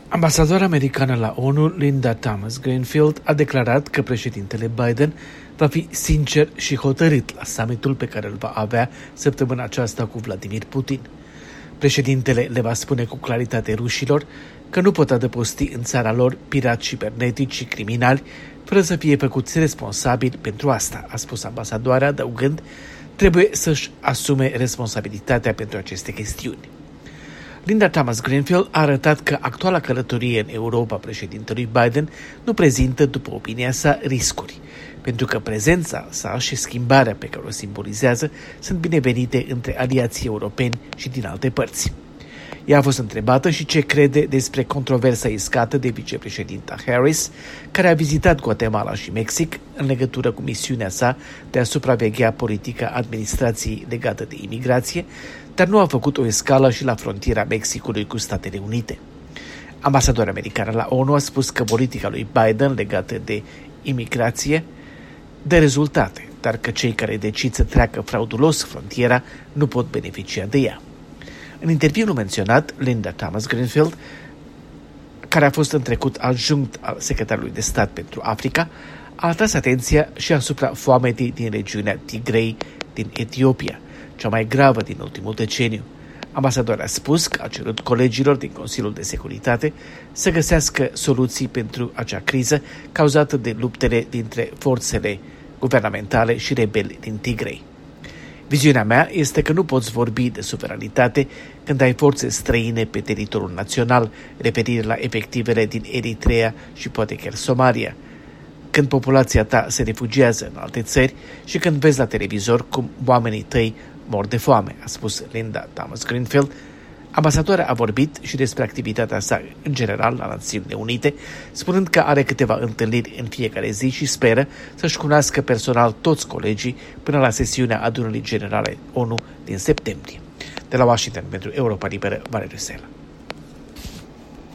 Ambasadora americană la ONU, Linda Thomas-Greenfield, a declarat că președintele Biden va fi sincer și hotărât la summitul pe care îl va avea săptămâna aceasta cu Vladimir Putin. Președintele le va spune cu claritate rușilor că nu pot adăposti în țara lor pirați cibernetici și criminali fără să fie făcuți responsabili pentru asta, a spus ambasadoarea, adăugând, trebuie să-și asume responsabilitatea pentru aceste chestiuni. Linda Thomas-Greenfield a arătat că actuala călătorie în Europa președintelui Biden nu prezintă, după opinia sa, riscuri, pentru că prezența sa și schimbarea pe care o simbolizează sunt binevenite între aliații europeni și din alte părți. Ea a fost întrebată și ce crede despre controversa iscată de vicepreședinta Harris, care a vizitat Guatemala și Mexic în legătură cu misiunea sa de a supraveghea politica administrației legată de imigrație, dar nu a făcut o escală și la frontiera Mexicului cu Statele Unite. Ambasadora americană la ONU a spus că politica lui Biden legată de imigrație dă rezultate, dar că cei care decid să treacă fraudulos frontiera nu pot beneficia de ea. În interviul menționat, Linda Thomas-Greenfield, care a fost în trecut adjunct al secretarului de stat pentru Africa, a atras atenția și asupra foametei din regiunea Tigray din Etiopia, cea mai gravă din ultimul deceniu. Ambasadorul a spus că a cerut colegilor din Consiliul de Securitate să găsească soluții pentru acea criză cauzată de luptele dintre forțele guvernamentale și rebeli din Tigray. Viziunea mea este că nu poți vorbi de suveranitate când ai forțe străine pe teritoriul național, referire la efectivele din Eritrea și poate chiar Somalia, când populația ta se refugiază în alte țări și când vezi la televizor cum oamenii tăi mor de foame, a spus Linda Thomas-Greenfield. Ambasadora a vorbit și despre activitatea sa în general la Națiunile Unite, spunând că are câteva întâlniri în fiecare zi și speră să-și cunoască personal toți colegii până la sesiunea adunării generale ONU din septembrie. De la Washington pentru Europa Liberă, Valeriu Sela.